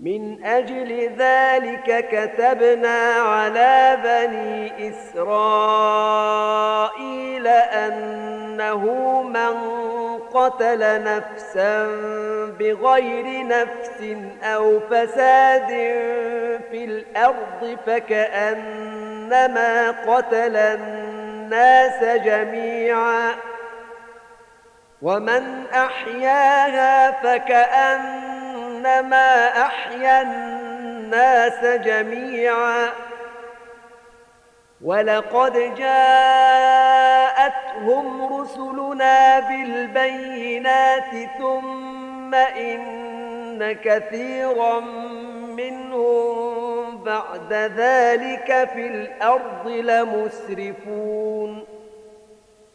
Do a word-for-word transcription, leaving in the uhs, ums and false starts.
من أجل ذلك كتبنا على بني إسرائيل أنه من قتل نفسا بغير نفس أو فساد في الأرض فكأنما قتل الناس جميعا ومن أحياها فكأنما أحيا الناس جميعا ولقد جاءتهم رسلنا بالبينات ثم إن كثيرا منهم بعد ذلك في الأرض لمسرفون